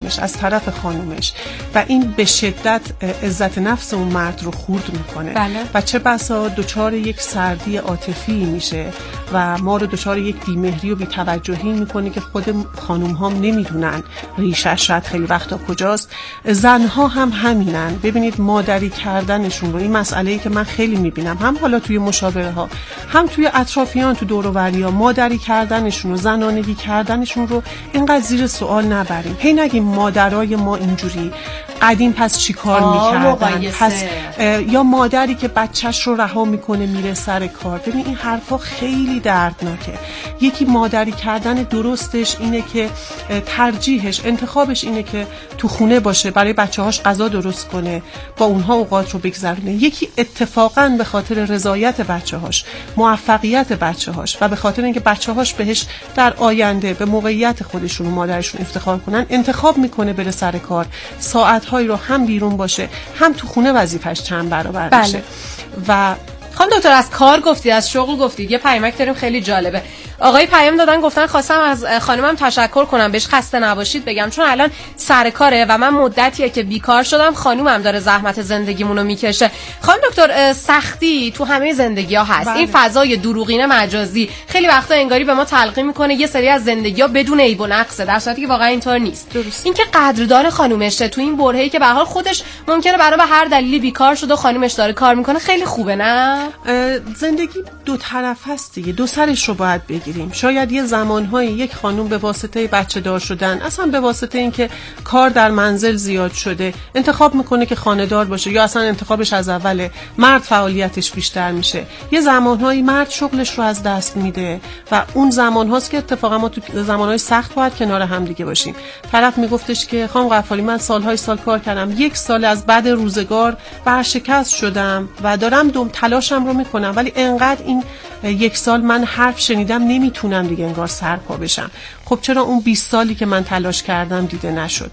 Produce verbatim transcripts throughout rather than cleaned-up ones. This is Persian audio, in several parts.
خانومش، از طرف خانومش و این به شدت عزت نفس اون مرد رو خورد میکنه. بله. و چه بسا دچار یک سردی عاطفی میشه و ما رو دچار یک بی‌مهری و بی‌توجهی میکنه که خود خانوم ها نمیدونن ریشش شاید خیلی وقتا کجاست. زنها هم همینن. ببینید مادری کردنشون رو، این مسئله‌ای که من خیلی میبینم هم حالا توی مشاوره ها هم توی اطرافیان تو دور و بریا، مادری کردنشون و زنانگی کردنشون رو اینقدر زیر سوال نبریم. هی نگیم مادرای ما اینجوری قدیم پس چی کار میکردن، پس یا مادری که بچهش رو رها میکنه میره سر کار. ببین این حرفا خیلی دردناکه. یکی مادری کردن درستش اینه که ترجیحش، انتخابش اینه که تو خونه باشه، برای بچه‌هاش غذا درست کنه، با اونها اوقات رو بگذرونه. یکی اتفاقاً به خاطر رضایت بچه‌هاش، موفقیت بچه‌هاش و به خاطر اینکه بچه‌هاش بهش در آینده به موقعیت خودشون و مادرشون افتخار کنن، انتخاب میکنه بره سر کار، ساعت‌هایی رو هم بیرون باشه هم تو خونه وظیفش چند برابر بله. بشه. و خانم دکتر از کار گفتید، از شغل گفتید، یه پیامک داریم خیلی جالبه. آقای پیام دادن گفتن خواستم از خانمم تشکر کنم، بهش خسته نباشید بگم، چون الان سر کاره و من مدتیه که بیکار شدم، خانومم داره زحمت زندگیمونو میکشه. خانم دکتر سختی تو همه زندگی‌ها هست. بله. این فضای دروغین مجازی خیلی وقتا انگاری به ما تلقین میکنه یه سری از زندگی‌ها بدون عیب و نقصه، در صورتی که واقعا اینطور نیست. این که قدردان خانومشه تو این برهه‌ای که به هر حال خودش ممکنه برای به هر دلیلی بیکار شده و خانومش داره کار میکنه، خیلی خوبه نه؟ زندگی دو طرف هست دیگه، دو سرش رو باید بگیریم. شاید یه زمانهایی یک خانوم به واسطه بچه دار شدن، اصلا به واسطه اینکه کار در منزل زیاد شده، انتخاب میکنه که خانه دار باشه، یا اصلا انتخابش از اوله مرد فعالیتش بیشتر میشه. یه زمانهایی مرد شغلش رو از دست میده و اون زمان هاست که اتفاقا ما تو زمانهای سخت باید کنار هم دیگه باشیم. طرف میگفتش که خانم قفالی من سالهای سال کار کردم، یک سال از بعد روزگار ورشکست شدم و دارم دوم تلاشم رو میکنم، ولی انقدر این یک سال من حرف شنیدم نمیتونم دیگه انگار سرپا بشم. خب چرا اون بیست سالی که من تلاش کردم دیده نشد؟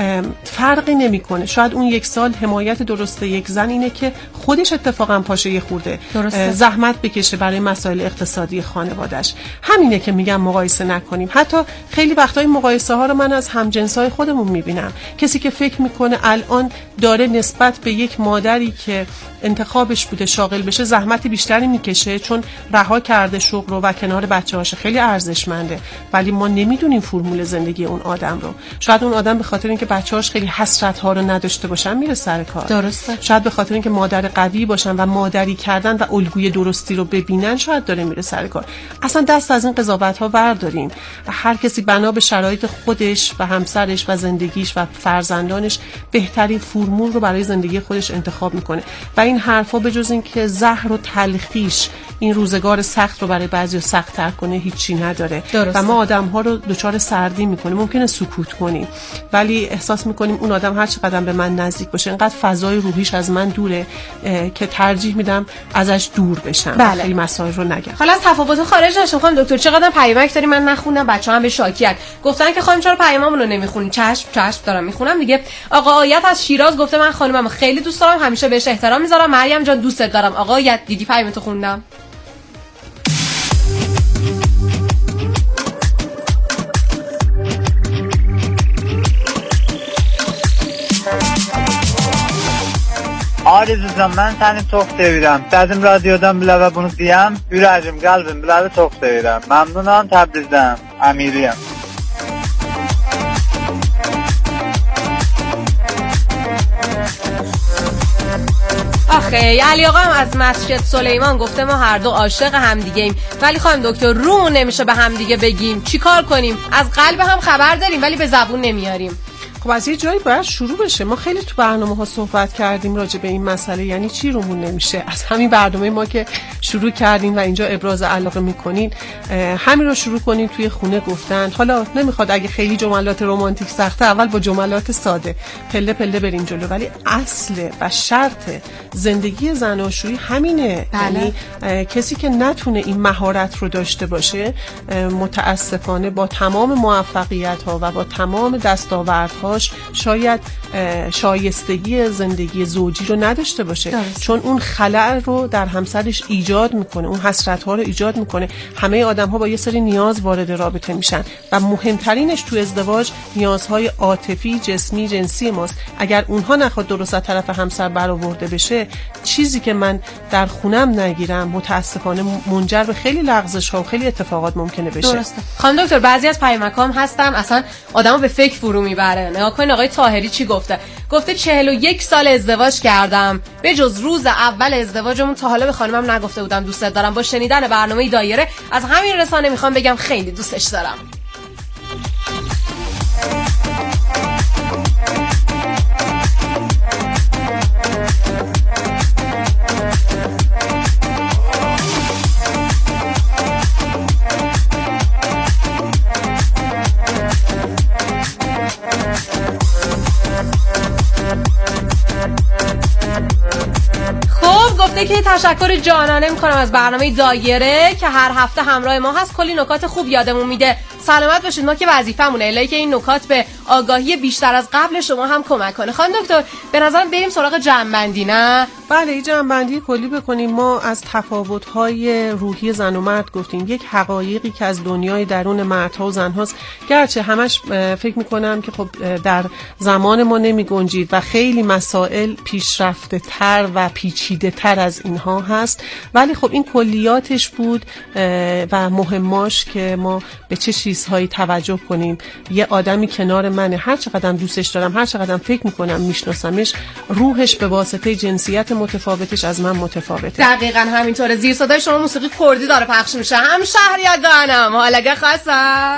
فرقی نمیکنه. شاید اون یک سال حمایت درسته یک زن اینه که خودش اتفاقا پاشه یه خورده زحمت بکشه برای مسائل اقتصادی خانوادش. همینه که میگم مقایسه نکنیم. حتی خیلی وقتا این مقایسه ها رو من از همجنسای خودمون میبینم. کسی که فکر میکنه الان داره نسبت به یک مادری که انتخابش بوده شاغل بشه زحمت بیشتری میکشه چون رها کرده شغل رو و کنار بچه‌هاش، خیلی ارزشمنده، ولی ما نمیدونیم فرمول زندگی اون آدم رو. شاید اون آدم به خاطر اینکه بچه‌هاش خیلی حسرت‌ها رو نداشته باشن میره سر کار. درسته. شاید به خاطر اینکه مادر قوی باشن و مادری کردن و الگوی درستی رو ببینن شاید داره میره سر کار. اصلا دست از این قضاوت‌ها برداریم. هر کسی بنا به شرایط خودش و همسرش و زندگیش و فرزندانش بهترین فرمول رو برای زندگی خودش انتخاب میکنه. و این حرفا به جز این که زهر و تلخیش این روزگار سخت رو برای بعضیا سخت‌تر کنه هیچی نداره. درسته. و ما آدم‌ها رو دچار سردی میکنه. ممکنه سکوت کنیم ولی احساس میکنیم اون آدم هر چقدر به من نزدیک باشه اینقدر فضای روحیش از من دوره که ترجیح میدم ازش دور بشم. بله. خیلی مسائل رو نگم. حالا از تفاوت خارج نشم. خانم دکتر چقدر پیامک داری من نخونم، بچه‌ها هم به شاکیان گفتن که خانم چرا پیاممون رو نمیخونی؟ چشم چشم دارم میخونم دیگه. آقا آیت از شیراز گفته من خانومم خیلی دوست دارم، همیشه بهش احترام میذارم. مریم جان دوستت دارم. آقا آیت دیدی پیامتو خوندم. Arzucan mən səni çox sevirəm. Səsim radiodan bilə və bunu deyəm. Ürəyim, qəlbim bilə çox sevirəm. Məmnunam, Təbrizdən, Əmiriyəm. آخه علی آقا هم از مسجد سلیمان گفته ما هر دو عاشق هم دیگه ایم، ولی خانم دکتر رو نمیشه به هم دیگه بگیم. چی کار کنیم؟ از قلب هم خبر داریم ولی به زبون نمیاریم. خب از یه جایی باید شروع بشه. ما خیلی تو برنامه ها صحبت کردیم راجع به این مسئله، یعنی چی رومون نمیشه. از همین برنامه ما که شروع کردیم و اینجا ابراز علاقه میکنین همین رو شروع کنین توی خونه گفتن. حالا نمیخواد اگه خیلی جملات رمانتیک سخته اول با جملات ساده پله پله بریم جلو، ولی اصل و شرط زندگی زناشویی همینه. بله. یعنی کسی که نتونه این مهارت رو داشته باشه متاسفانه با تمام موفقیت ها و با تمام دستاوردها شاید شایستگی زندگی زوجی رو نداشته باشه. دارست. چون اون خلأ رو در همسرش ایجاد ایجاد میکنه، اون حسرت ها رو ایجاد میکنه. همه آدم ها با یه سری نیاز وارد رابطه میشن و مهمترینش تو ازدواج نیازهای عاطفی، جسمی، جنسی ماست. اگر اونها نخواد درست از طرف همسر برآورده بشه، چیزی که من در خونم نگیرم متاسفانه منجر به خیلی لغزش ها و خیلی اتفاقات ممکنه بشه. درسته. خانم دکتر، بعضی از پیامکام هستم اصلا آدمو به فکر فرو میبره. نگاه کن آقای طاهری چی گفته. گفته چهل و یک سال ازدواج کردم، به جز روز اول ازدواجمون تا حالا به خانمم نگفته بودم دوستت دارم. با شنیدن برنامه دایره از همین رسانه میخوام بگم خیلی دوستش دارم. گفته که تشکر جانانه میکنم از برنامه دایره که هر هفته همراه ما هست، کلی نکات خوب یادمون میده. سلامت باشید، ما که وظیفمونه الهی که این نکات به آگاهی بیشتر از قبل شما هم کمک کنه. خانم دکتر به نظرم بریم سراغ جمع‌بندی، نه؟ بله، این جمع‌بندی کلی بکنیم. ما از تفاوت‌های روحی زن و مرد گفتیم، یک حقایقی که از دنیای درون مردها و زنهاست، گرچه همش فکر میکنم که خب در زمان ما نمیگنجید و خیلی مسائل پیشرفته تر و پیچیده تر از اینها هست، ولی خب این کلیاتش بود و مهماش که ما به چه چیزهایی توجه کنیم. یه آدمی کنار منه، هر چقدرم دوستش دارم، هر چقدرم فکر میکنم میشناسمش، روحش به واسطه جنسیت متفاوتش از من متفاوته. دقیقاً همینطوره. زیر صدای شما موسیقی کردی داره پخش میشه. هم شهریارانم حالگه خاصه.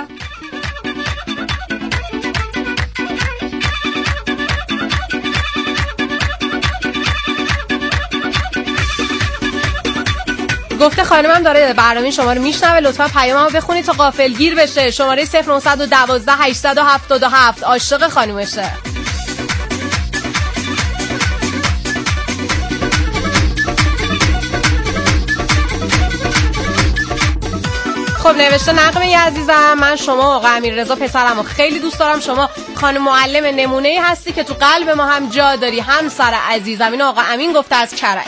گفته خانمم داره برنامه شما رو میشنوه، لطفا پیاممو بخونید تا غافلگیر بشه. شماره صفر نه یک دو هشت هفت هفت عاشق خانومشه. خب نوشته نقمه عزیزم، من شما آقا امیررضا پسرمو خیلی دوست دارم. شما خانم معلم نمونه‌ای هستی که تو قلب ما هم جا داری، همسر عزیزم. اینو آقا امین گفته از کرج.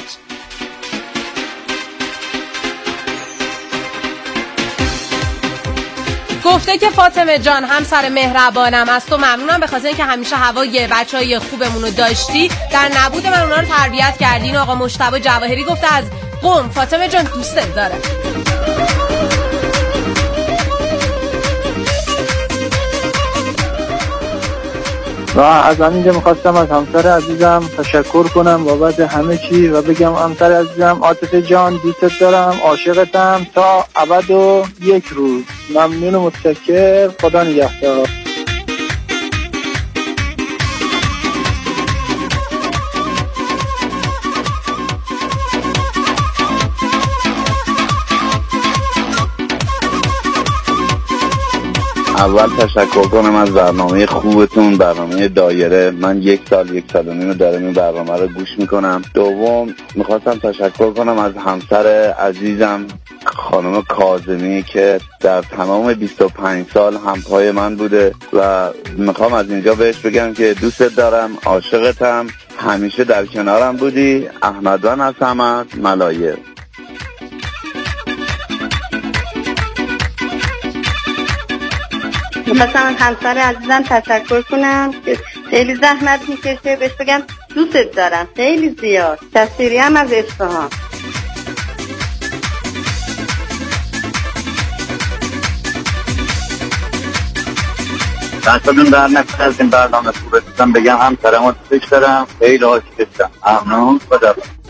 گفته که فاطمه جان همسر مهربانم، از تو ممنونم به خاطر اینکه همیشه هوای بچهای خوبمون رو داشتی، در نبود من اونا رو تربیت کردی. این آقا مجتبی جواهری گفته از قم. فاطمه جان دوستت داره. و از همینجا میخواستم از همسر عزیزم تشکر کنم بابت همه چی و بگم همسر عزیزم عاطفه جان دوستت دارم، عاشقتم تا ابد و یک روز. ممنون و متشکر. خدا نگهدار. اول تشکر کنم از برنامه خوبتون، برنامه دایره. من یک سال یک سال و نیم دارم این برنامه رو گوش میکنم. دوم میخواستم تشکر کنم از همسر عزیزم خانم کاظمی که در تمام بیست و پنج سال همپای من بوده و میخوام از اینجا بهش بگم که دوستت دارم، عاشقتم، همیشه در کنارم بودی. احمدان از حمد ملایر. میخواستم از همسر عزیزم تشکر کنم که خیلی زحمت میکشه، بهش بگم دوستت دارم خیلی زیاد. تصویری هم از اصفهان. دستتون در نکنه از این برنامه خوبتون بگم همسرمو دوستش دارم، خیلی عاشقشم. ممنون. خدا.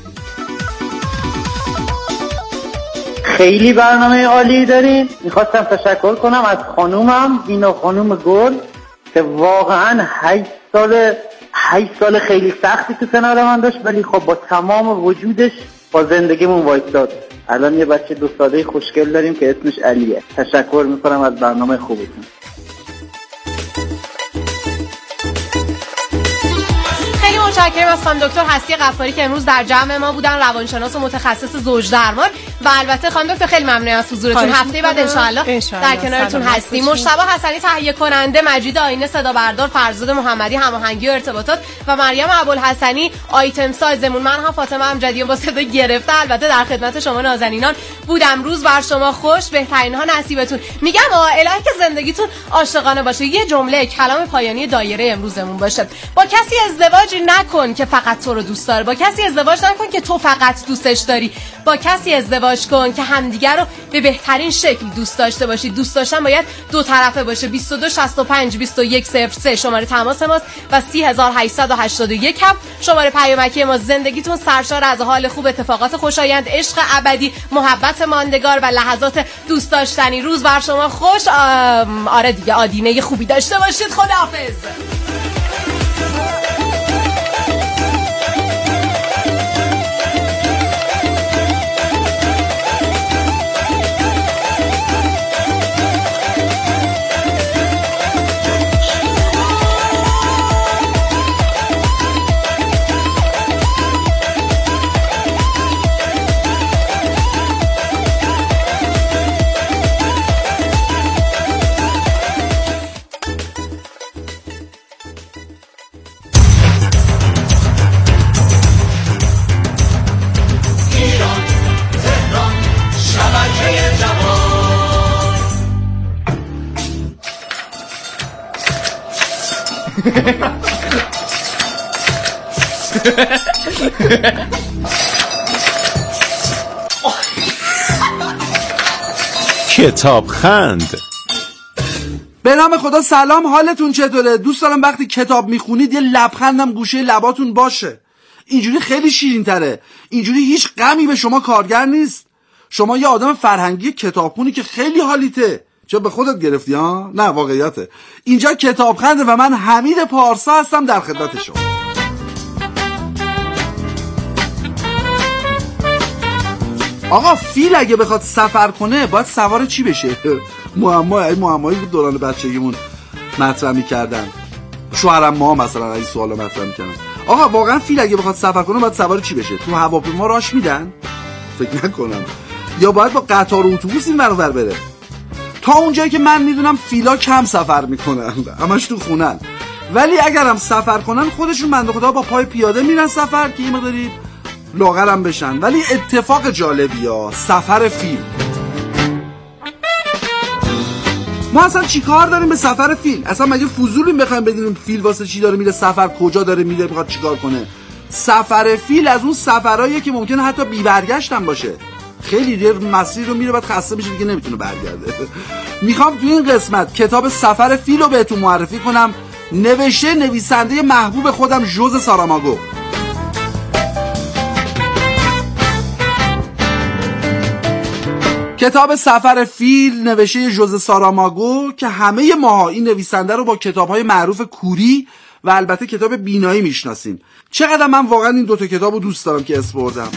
خیلی برنامه عالی دارین. میخواستم تشکر کنم از خانومم اینا خانوم گل که واقعا هشت سال هشت سال خیلی سختی تو کنار من داشت، ولی خب با تمام وجودش با زندگیمون وایستاد. الان یه بچه دو ساله خوشگل داریم که اسمش علیه. تشکر میکنم از برنامه خوبتون. متشکرم از خانم دکتر هستی غفاری که امروز در جمع ما بودن، روانشناس و متخصص زوج درمان. و البته خانم دکتر خیلی ممنون از حضورتون. هفته بعد ان شاء الله در کنارتون هستیم. مجتبی حسنی تهیه کننده، مجید آینه صدا بردار، فرزاد محمدی هماهنگی و ارتباطات و مریم ابوالحسنی آیتم سازمون. من هم فاطمه امجدیان با صدا گرفته البته در خدمت شما نازنینان بودم. روز بر شما خوش، بهترین ها نصیبتون. میگم الهی که زندگیتون عاشقانه باشه. یه جمله کلام پایانی دایره امروزمون باشه: با کسی ازدواج نکن که فقط تو رو دوست داره، با کسی ازدواج نکن که تو فقط دوستش داری، با کسی ازدواج کن که همدیگر رو به بهترین شکل دوست داشته باشید. دوست داشتن باید دو طرفه باشه. بیست و دو شصت و پنج بیست و یک صفر سه شماره تماس ماست و سی هزار و هشتصد و هشتاد و یک هم شماره پیامکی ما. زندگیتون سرشار از حال خوب، اتفاقات خوشایند، عشق ابدی، محبت ماندگار و لحظات دوست داشتنی. روز بر شما خوش. آره دیگه، آدینه خوبی داشته باشید. خداحافظ. کتاب خند. به نام خدا سلام، حالتون چطوره؟ دوست دارم وقتی کتاب میخونید یه لبخندم گوشه لباتون باشه. اینجوری خیلی شیرین تره. اینجوری هیچ غمی به شما کارگر نیست. شما یه آدم فرهنگی کتابخونی که خیلی حالیته. چه به خودت گرفتی ها؟ نه واقعیته. اینجا کتاب خنده و من حمید پارسا هستم در خدمت شما. آقا فیل اگه بخواد سفر کنه باید سوار چی بشه؟ معما معمایی بود دوران بچگیمون مطرح می‌کردن. شوهرم ما مثلا این سوالا مطرح می‌کردن. آقا واقعا فیل اگه بخواد سفر کنه باید سوار چی بشه؟ تو هواپیما راش میدن؟ فکر نکنم. یا باید با قطار و اتوبوس این ور بره؟ تا اونجایی که من میدونم فیلا کم سفر میکنن، همش تو خونن. ولی اگرم سفر کنن خودشون بنده خدا با پای پیاده میرن سفر که این مقداری لاغرم بشن. ولی اتفاق جالبی ها سفر فیل. ما اصلا چی کار داریم به سفر فیل؟ اصلا مگه فضولیم بخوایم بدونیم فیل واسه چی داره میره سفر، کجا داره میره، میخواد چیکار کنه؟ سفر فیل از اون سفرهاییه که ممکنه حتی بی برگشت هم باشه. خیلی دیر مسیر رو میره بعد خسته میشه دیگه نمیتونه برگرده. میخوام تو این قسمت کتاب سفر فیل رو بهتون معرفی کنم. نوشته نویسنده محبوب خودم ژوزه ساراماگو. کتاب سفر فیل نوشته ژوزه ساراماگو که همه ماها این نویسنده رو با کتاب‌های معروف کوری و البته کتاب بینایی میشناسیم. چقدر من واقعا این دوتا کتاب رو دوست دارم که اسم بردم.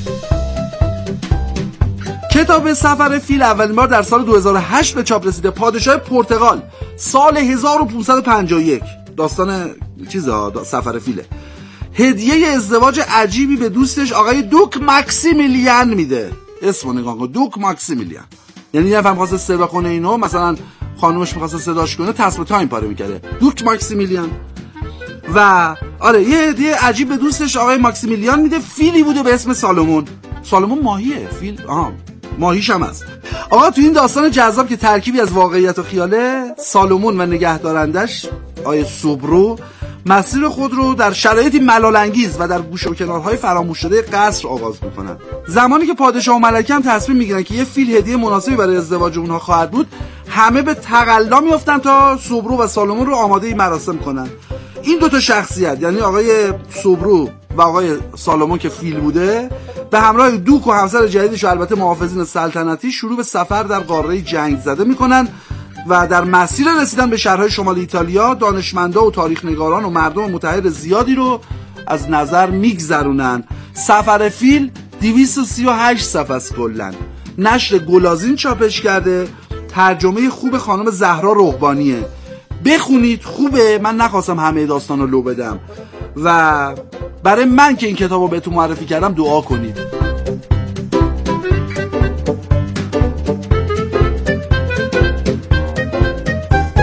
کتاب سفر فیل اولین بار در سال دو هزار و هشت به چاپ رسیده. پادشاه پرتغال سال هزار و پانصد و پنجاه و یک. داستان چیزا سفر فیله. هدیه ازدواج عجیبی به دوستش آقای دوک ماکسیمیلیان میده. اسمو نگاه کن، دوک ماکسیمیلیان. یعنی نفهم خواسته صدا کنه اینو، مثلا خانومش می‌خواسته صداش کنه تصویر تایم پاره می‌کرده. دوک ماکسیمیلیان. و آره یه هدیه عجیب به دوستش آقای ماکسیمیلیان میده. فیلی بوده به اسم سالمون. سالمون ماهیه، فیل آها ماهیش هم هست. آقا تو این داستان جذاب که ترکیبی از واقعیت و خیاله، سالمون و نگهدارندش آقای سوبرو مسیر خود رو در شرایطی ملال‌انگیز و در گوشه و کنارهای فراموش شده قصر آغاز میکنن. زمانی که پادشاه و ملکه هم تصمیم میگیرن که یه فیل هدیه مناسبی برای ازدواج اونها خواهد بود، همه به تقلا میافتن تا سوبرو و سالمون رو آماده این مراسم کنن. این دوتا شخصیت یعنی آقای سوبرو و آقای سالمون که فیل بوده به همراه دوک و همسر جدیدش و البته محافظین سلطنتی شروع به سفر در قاره جنگ زده میکنن و در مسیر رسیدن به شهرهای شمال ایتالیا دانشمندا و تاریخ نگاران و مردم متحد زیادی رو از نظر میگذرونن. سفر فیل دویست و سی و هشت صفحه است کلاً. نشر گلازین چاپش کرده. ترجمه خوب خانم زهرا رهبانیه. بخونید خوبه. من نخواستم همه داستان رو لو بدم و برای من که این کتاب رو بهتون معرفی کردم دعا کنید.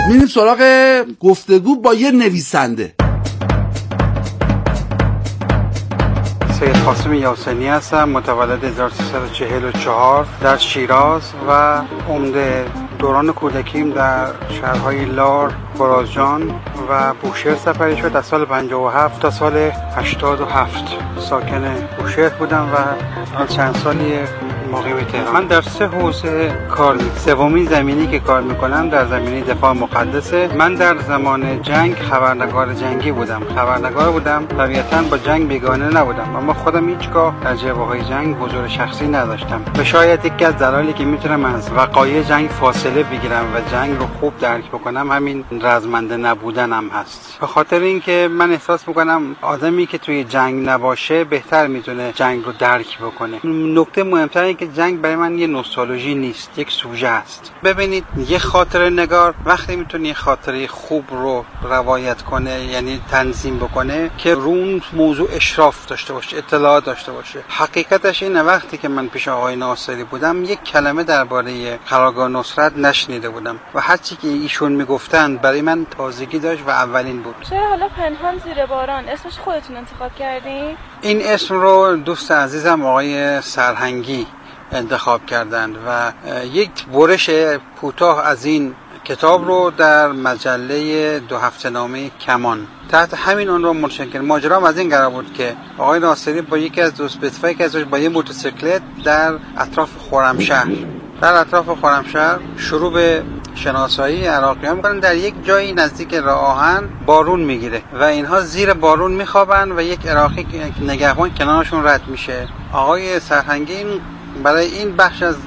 میریم سراغ گفتگو با یه نویسنده. سید قاسم یاسینی هستم، متولد هزار و سیصد و چهل و چهار در شیراز و عمده دوران کودکیم در شهرهای لار، برازجان و بوشهر سپری شد. از سال پنجاه و هفت تا سال هشتاد و هفت ساکن بوشهر بودم و حال چند سالی مقیم تهران. من در سه حوزه کار میکنم. سومین زمینی که کار میکنم در زمینه دفاع مقدسه. من در زمان جنگ خبرنگار جنگی بودم. خبرنگار بودم، طبیعتاً با جنگ بیگانه نبودم، اما خودم هیچگاه در جبهه‌های جنگ حضور شخصی نداشتم. و شاید یکی از دلایلی که میتونم از وقایع جنگ فاصله بگیرم و جنگ رو خوب درک بکنم همین رزمنده نبودنم هست. به خاطر اینکه من احساس میکنم آدمی که توی جنگ نباشه بهتر میتونه جنگ رو درک بکنه. نکته مهمتره که جنگ برای من یه نوستالژی نیست، یک سوژه است. ببینید یه خاطره نگار وقتی میتونه یه خاطره خوب رو روایت کنه، یعنی تنظیم بکنه که رو اون موضوع اشراف داشته باشه، اطلاعات داشته باشه. حقیقتش اینه وقتی که من پیش آقای ناصری بودم یک کلمه درباره قرارگاه نصرت نشنیده بودم و هر چی که ایشون میگفتن برای من تازگی داشت و اولین بود. چرا حالا پنهان زیر باران اسمش خودتون انتخاب کردین؟ این اسم رو دوست عزیزم آقای سرهنگی انتخاب کردند و یک برش کوتاه از این کتاب رو در مجله دو هفته نامه کمان تحت همین عنوان منتشر کردن. ماجرام از این قرار بود که آقای ناصری با یکی از دوست بتفایی که ازش با یه موتورسیکلت در اطراف خرمشهر در اطراف خرمشهر شروع به شناسایی عراقیان میکنن. در یک جایی نزدیک راه آهن بارون میگیره و اینها زیر بارون میخوابن و یک عراقی نگهبان کنارشون رد میشه. آقای سرهنگی برای این بخش از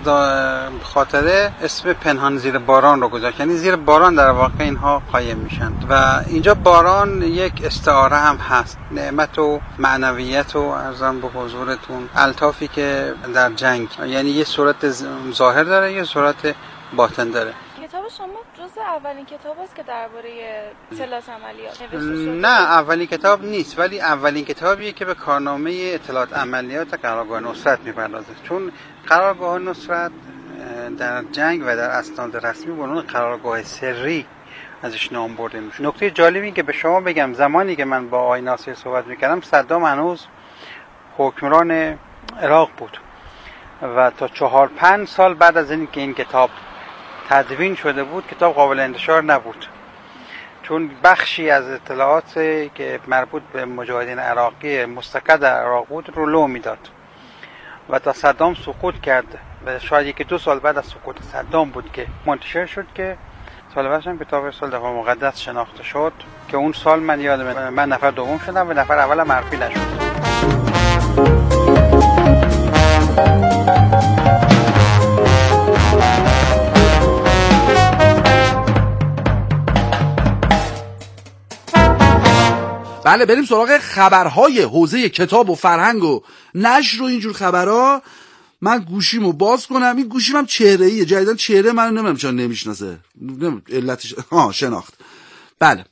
خاطره اسم پنهان زیر باران رو گذاشت، یعنی زیر باران در واقع اینها قایم میشن و اینجا باران یک استعاره هم هست، نعمت و معنویت و ارزم به حضورتون الطافی که در جنگ، یعنی یه صورت ظاهر داره یه صورت باطن داره. کتاب شما جزء اولین کتاب است که درباره اطلاعات عملیات نوشته شده؟ نه اولین کتاب نیست، ولی اولین کتابیه که به کارنامه اطلاعات عملیات قرارگاه نصرت میپردازه، چون قرارگاه نصرت در جنگ و در اسناد رسمی به عنوان قرارگاه سری ازش نام برده میشه. نکته جالبی این که به شما بگم زمانی که من با آقای ناصری صحبت میکردم صدام هنوز حکمران عراق بود و تا چهار پنج سال بعد از این که این کتاب تدوین شده بود کتاب قابل انتشار نبود، چون بخشی از اطلاعات که مربوط به مجاهدین عراقی مستقر در عراق بود رو لو میداد و تا صدام سقوط کرد و شاید یکی دو سال بعد از سقوط صدام بود که منتشر شد که سال بعدش هم کتاب سال دفاع مقدس شناخته شد که اون سال من یادم من نفر دوم شدم و نفر اول معرفی نشد. بله بریم سراغ خبرهای حوزه کتاب و فرهنگ و نشر و اینجور خبرها. من گوشیمو باز کنم، این گوشیم هم چهره ایه، جدیدن چهره منو نمیدونم چرا نمیشناسه، نمیدونم علتش ها شناخت. بله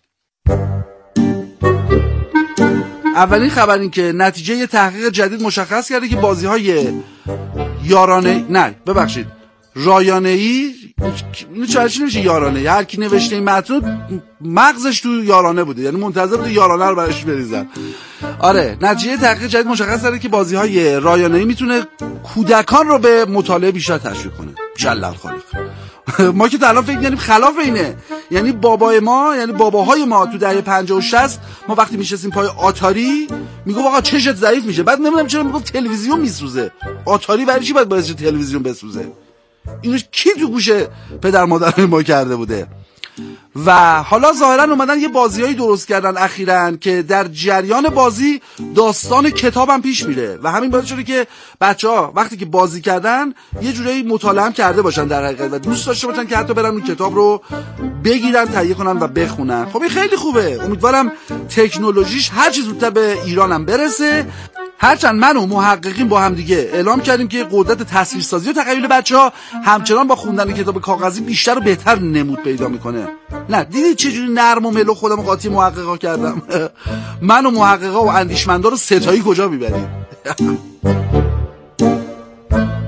اولین خبر این که نتیجه یه تحقیق جدید مشخص کرده که بازی‌های یارانه نه ببخشید رایانه‌ای، اینو چرا نمیشه یارانه، هر کی نوشته این متن مغزش تو یارانه بوده، یعنی منتظر بوده یارانه رو براش بریزن. آره نتیجه تحقیق جدید مشخص کرده که بازی‌های رایانه‌ای میتونه کودکان رو به مطالعه بیشتر تشویق کنه. جلال خالق ما که تا الان فکر می‌کنیم خلاف اینه، یعنی بابای ما یعنی باباهای ما تو دهه پنجاه و شصت ما وقتی میشستیم پای آتاری میگفت آقا چشت ضعیف میشه، بعد نمیدونم چرا میگفت تلویزیون میسوزه. آتاری برای چی باید باعث تلویزیون بسوزه؟ اینو کی تو گوش پدر مادر ما کرده بوده؟ و حالا ظاهرا اومدن یه بازیایی درست کردن اخیراً که در جریان بازی داستان کتابم پیش میره و همین باعث شده که بچه‌ها وقتی که بازی کردن یه جوری مطالعه هم کرده باشن در حقیقت و دوست داشته باشن که حتی برن اون کتاب رو بگیرن، تهیه کنن و بخونن. خب این خیلی خوبه، امیدوارم تکنولوژیش هر چیز زودتر به ایرانم برسه. هرچند من و محققین با هم دیگه اعلام کردیم که قدرت تصویرسازی و تخیل بچه‌ها همچنان با خوندن کتاب کاغذی بیشتر و بهتر نمود پیدا میکنه. نه دیدید چجوری نرم و ملو خودم قاطی محققا کردم؟ من و محققا و اندیشمندا رو ستایی کجا میبریم؟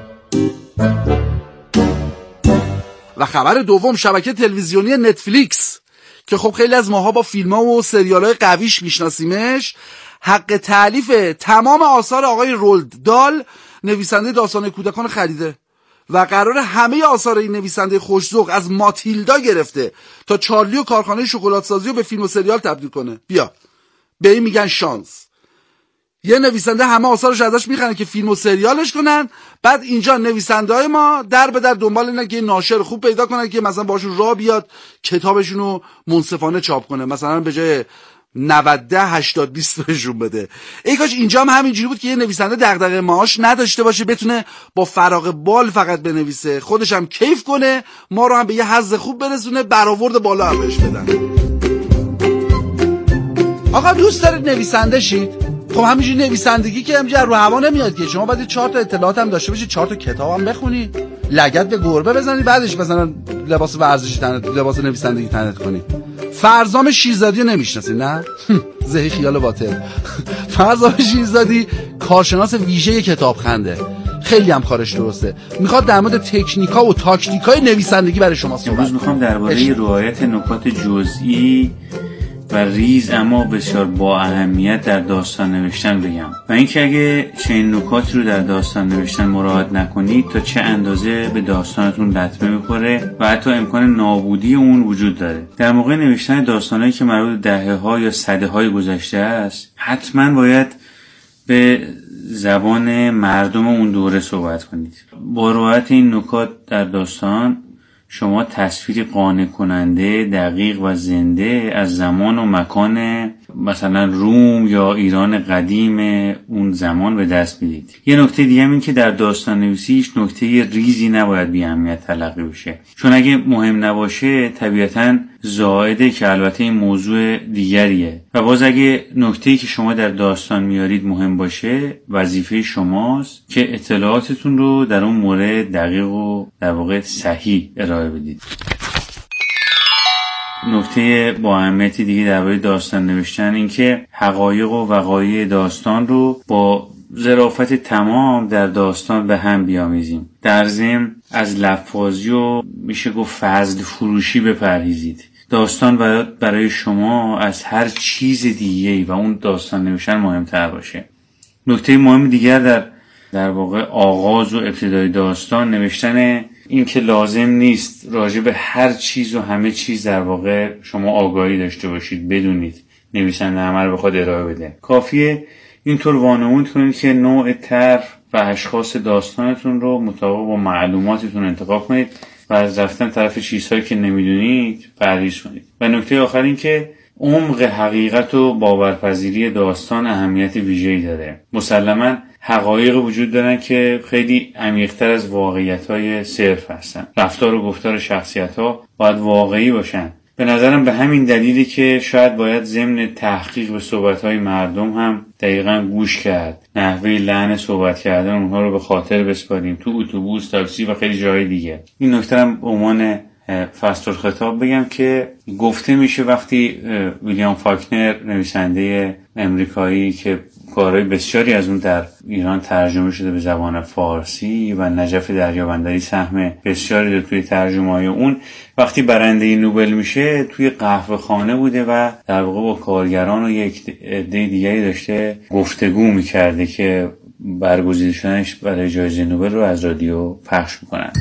و خبر دوم، شبکه تلویزیونی نتفلیکس که خب خیلی از ماها با فیلم‌ها و سریال‌های قویش میشناسیمش، حق تألیف تمام آثار آقای رولد دال نویسنده داستان کودکان خریده و قرار همه آثار این نویسنده خوش‌ذوق از ماتیلدا گرفته تا چارلی و کارخانه شکلات سازی رو به فیلم و سریال تبدیل کنه. بیا به این میگن شانس. یه نویسنده همه آثارش ازش میخرن که فیلم و سریالش کنن، بعد اینجا نویسنده های ما در به در دنبال اینن که ناشر خوب پیدا کنن که مثلا باشون راه بیاد کتابشون رو منصفانه چاپ کنه، مثلا به جای نود ده هشتاد بیست بهشون بده. ای کاش اینجا هم همینجوری بود که یه نویسنده دغدغه معاش نداشته باشه، بتونه با فراغ بال فقط بنویسه، خودش هم کیف کنه، ما رو هم به یه حظ خوب برسونه، برآورد بالا هم بهش بدن. آقا دوست دارید نویسنده شید؟ خب همینجوری نویسندگی که همینجوری رو هوا نمیاد که، شما باید چهار تا اطلاعات هم داشته باشید، چهار تا کتاب هم بخونید، لگد به گربه بزنید، بعدش مثلا لباس ورزشی تنت، لباس نویسندگی تنت کنید. فرزام شیرزادی رو نمیشناسید نه؟ زهی خیال باطل. فرزام شیرزادی کارشناس ویژه کتابخنده، خیلی هم کارش درسته، میخواد در مورد تکنیکا و تاکتیکای نویسندگی برای شما صحبت کنه. امروز میخوام درباره رعایت نکات جزئی و ریز اما بسیار با اهمیت در داستان نوشتن بگم و اینکه اگه چنین نکاتی رو در داستان نوشتن مراعات نکنید تا چه اندازه به داستانتون لطمه میخوره و حتی امکان نابودی اون وجود داره. در موقع نوشتن داستانایی که مربوط به دهه‌ها یا سده‌های گذشته است، حتما باید به زبان مردم اون دوره صحبت کنید. با رعایت این نکات در داستان شما تصویری قانع کننده، دقیق و زنده از زمان و مکان مثلا روم یا ایران قدیم اون زمان به دست میدید. یه نکته دیگه هم این که در داستان نویسی هیچ نکته ریزی نباید بی اهمیت تلقی بشه، چون اگه مهم نباشه طبیعتاً زائده، که البته این موضوع دیگریه. و باز اگه نکته‌ای که شما در داستان میارید مهم باشه، وظیفه شماست که اطلاعاتتون رو در اون مورد دقیق و در واقع صحیح ارائه بدید. نکته با اهمیتی دیگه درباره داستان نوشتن این که حقایق و وقایع داستان رو با ظرافت تمام در داستان به هم بیامیزیم. در ضمن از لفاظی و میشه گفت فضل فروشی بپرهیزید. داستان باید برای شما از هر چیز دیگه‌ای و اون داستان نوشتن مهمتر باشه. نکته مهم دیگر در در واقع آغاز و ابتدای داستان نوشتن این که لازم نیست راجع به هر چیز و همه چیز در واقع شما آگاهی داشته باشید، بدونید نویسنده همه رو بخواد ارائه بده. کافیه اینطور وانمود کنید که نوع طرح و اشخاص داستانتون رو مطابق با معلوماتتون انتخاب کنید و از رفتن طرف چیزهایی که نمیدونید پرهیز کنید. و نکته آخر این که عمق حقیقت و باورپذیری داستان اهمیت ویژه‌ای داره. مسلماً حقایق وجود دارن که خیلی عمیق‌تر از واقعیت‌های صرف هستن. رفتار و گفتار شخصیت‌ها باید واقعی باشن. به نظرم به همین دلیلی که شاید باید ضمن تحقیق به صحبت‌های مردم هم دقیقاً گوش کرد. نحوه لحن صحبت کردن اونها رو به خاطر بسپاریم، تو اتوبوس، تاکسی و خیلی جای دیگه. این نکته هم به عنوان فصل خطاب بگم که گفته میشه وقتی ویلیام فاکنر نویسنده امریکایی که کارهای بسیاری از اون در ایران ترجمه شده به زبان فارسی و نجف دریابندری سهم بسیاری داره توی ترجمه‌های اون، وقتی برنده نوبل میشه توی قهوه خانه بوده و در واقع با کارگران و یک عده دیگری داشته گفتگو میکرده که برگزیده شدنش برای جایزه نوبل رو از رادیو پخش میکنن.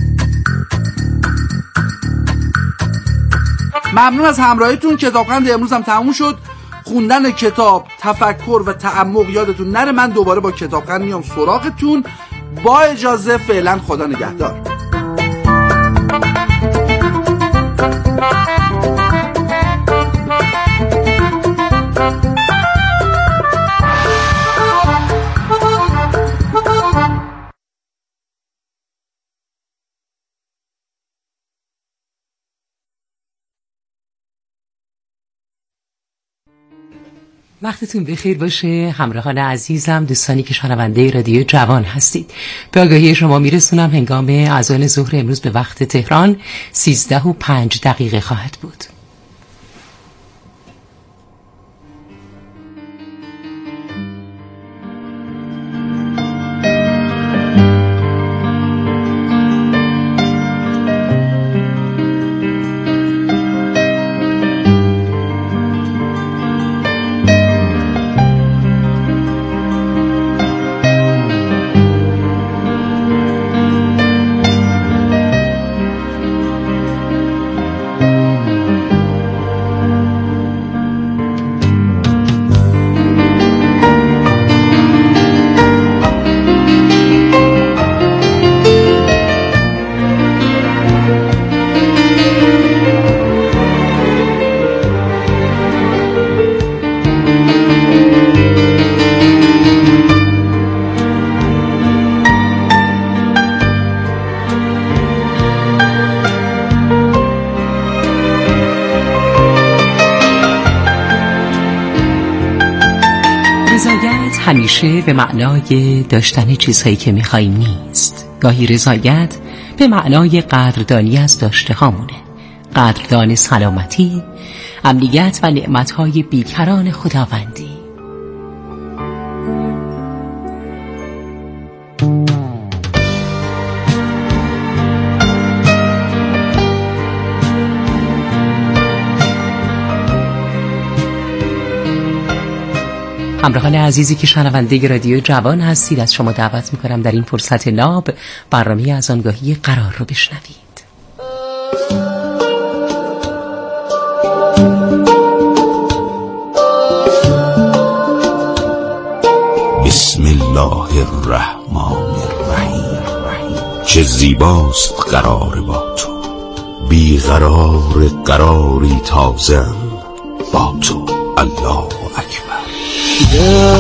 ممنون از همراهیتون. کتابخند امروز هم تموم شد. خوندن کتاب، تفکر و تعمق یادتون نره. من دوباره با کتابخند میام سراغتون. با اجازه فعلا خدا نگهدار. وقتتون بخیر باشه همراهان عزیزم، دوستانی که شنونده رادیو جوان هستید. به آگاهی شما میرسونم هنگام اذان ظهر امروز به وقت تهران سیزده و پنج دقیقه خواهد بود. رضایت همیشه به معنای داشتن چیزهایی که می‌خوایم نیست. گاهی رضایت به معنای قدردانی از داشته هامونه. قدردان سلامتی، امنیت و نعمت‌های بیکران خداوندی. همراهان عزیزی که شنونده رادیو جوان هستید، از شما دعوت میکنم در این فرصت ناب برنامه از آنگاهی قرار رو بشنوید. بسم الله الرحمن الرحیم. چه زیباست قرار با تو، بیقرار قراری تازه با تو. الله اکبر. یا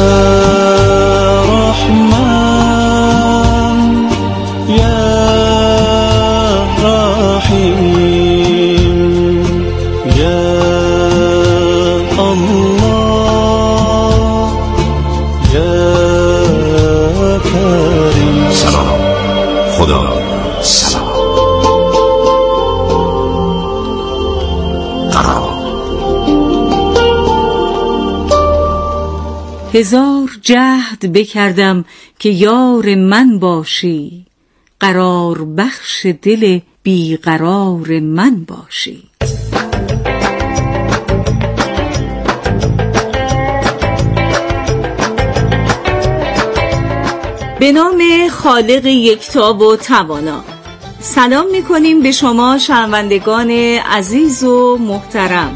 رحمان یا رحیم یا الله یا کریم. سلام خدا سلام. قرار. هزار جهد بکردم که یار من باشی، قرار بخش دل بیقرار من باشی. به نام خالق یکتا و توانا سلام می‌کنیم به شما شنوندگان عزیز و محترم.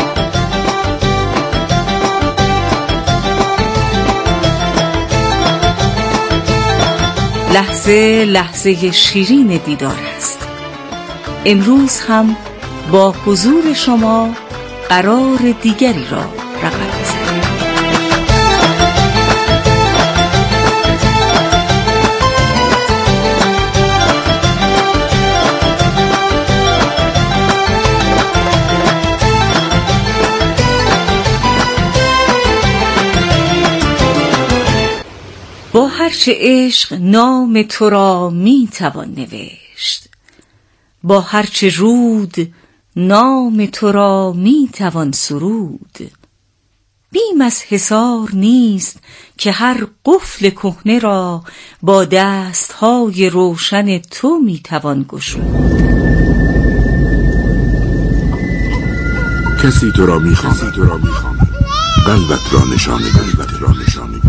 لحظه لحظه شیرین دیدار است. امروز هم با حضور شما قرار دیگری را رقم می‌زنیم. با هرچه عشق نام تو را می توان نوشت، با هرچه رود نام تو را می توان سرود. بیم از حصار نیست که هر قفل کهنه را با دستهای روشن تو می توان گشود. کسی تو را می خواند، قلبت را نشانه قلبت را نشانه گرفت.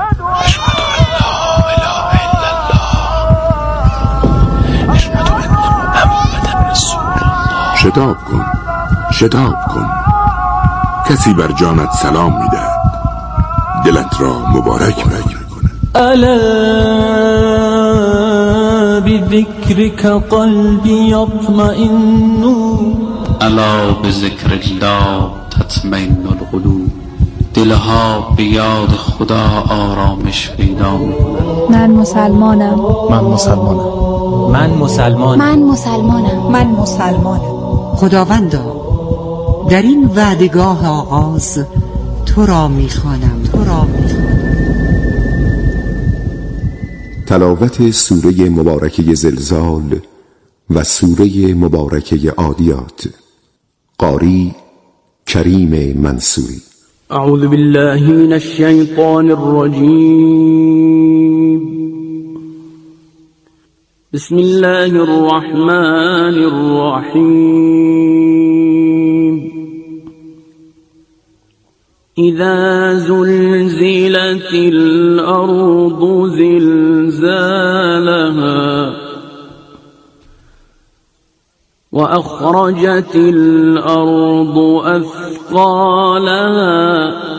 شتاب کن، شتاب کن. کسی بر جانت سلام می‌دهد، دلت را مبارک می‌کند. الا بذکرک قلبی یطمئن، الا بذکر الله تطمئن القلوب. دلها به یاد خدا آرامش پیدا می‌کنند. من مسلمانم. من مسلمانم. من مسلمانم. من مسلمانم. من مسلمانم. خداوندا در این وعدگاه آغاز تو را میخوانم، تو را میخوانم. تلاوت سوره مبارکه زلزال و سوره مبارکه عادیات. قاری کریم منصوری. اعوذ بالله من الشیطان الرجیم. بسم الله الرحمن الرحیم. اذا زلزلت الارض زلزالها وأخرجت الأرض أثقالها